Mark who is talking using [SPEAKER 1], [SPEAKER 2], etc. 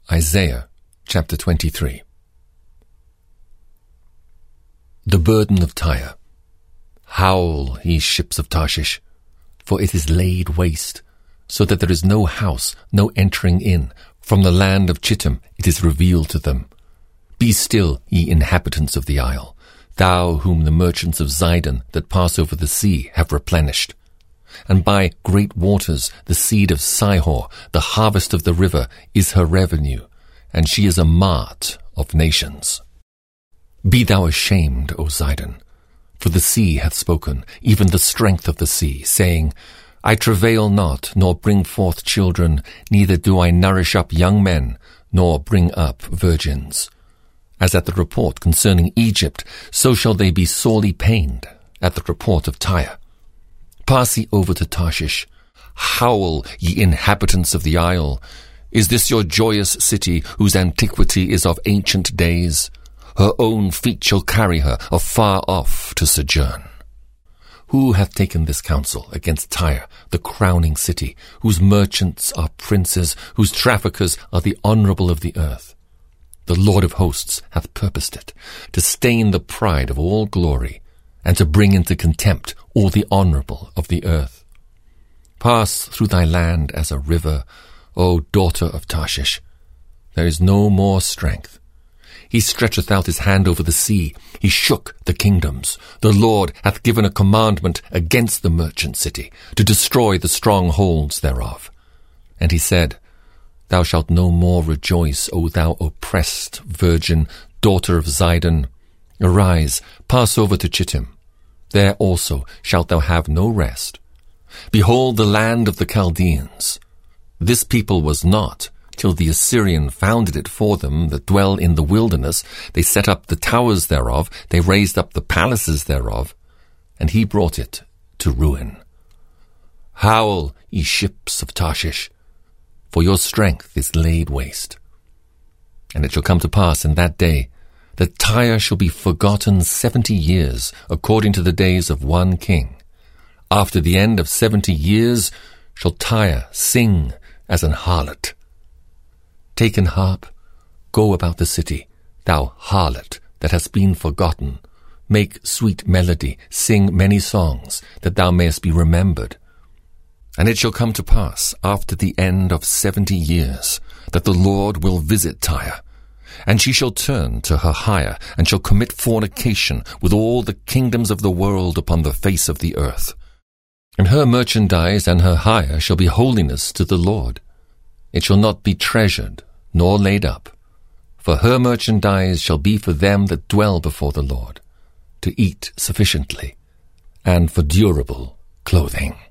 [SPEAKER 1] Isaiah chapter 23. The burden of Tyre. Howl, ye ships of Tarshish, for it is laid waste, so that there is no house, no entering in. From the land of Chittim it is revealed to them. Be still, ye inhabitants of the isle, thou whom the merchants of Zidon that pass over the sea have replenished. And by great waters the seed of Sihor, the harvest of the river, is her revenue, and she is a mart of nations. Be thou ashamed, O Zidon, for the sea hath spoken, even the strength of the sea, saying, I travail not, nor bring forth children, neither do I nourish up young men, nor bring up virgins. As at the report concerning Egypt, so shall they be sorely pained at the report of Tyre. Pass ye over to Tarshish. Howl, ye inhabitants of the isle. Is this your joyous city, whose antiquity is of ancient days? Her own feet shall carry her afar off to sojourn. Who hath taken this counsel against Tyre, the crowning city, whose merchants are princes, whose traffickers are the honourable of the earth? The Lord of hosts hath purposed it, to stain the pride of all glory, and to bring into contempt all the honourable of the earth. Pass through thy land as a river, O daughter of Tarshish. There is no more strength. He stretcheth out his hand over the sea. He shook the kingdoms. The Lord hath given a commandment against the merchant city, to destroy the strongholds thereof. And he said, Thou shalt no more rejoice, O thou oppressed virgin, daughter of Zidon. Arise, pass over to Chittim. There also shalt thou have no rest. Behold the land of the Chaldeans. This people was not, till the Assyrian founded it for them that dwell in the wilderness. They set up the towers thereof, they raised up the palaces thereof, and he brought it to ruin. Howl, ye ships of Tarshish, for your strength is laid waste. And it shall come to pass in that day, that Tyre shall be forgotten 70 years, according to the days of one king. After the end of 70 years shall Tyre sing as an harlot. Take an harp, go about the city, thou harlot that hast been forgotten. Make sweet melody, sing many songs, that thou mayest be remembered. And it shall come to pass, after the end of 70 years, that the Lord will visit Tyre, and she shall turn to her hire, and shall commit fornication with all the kingdoms of the world upon the face of the earth. And her merchandise and her hire shall be holiness to the Lord. It shall not be treasured, nor laid up. For her merchandise shall be for them that dwell before the Lord, to eat sufficiently, and for durable clothing.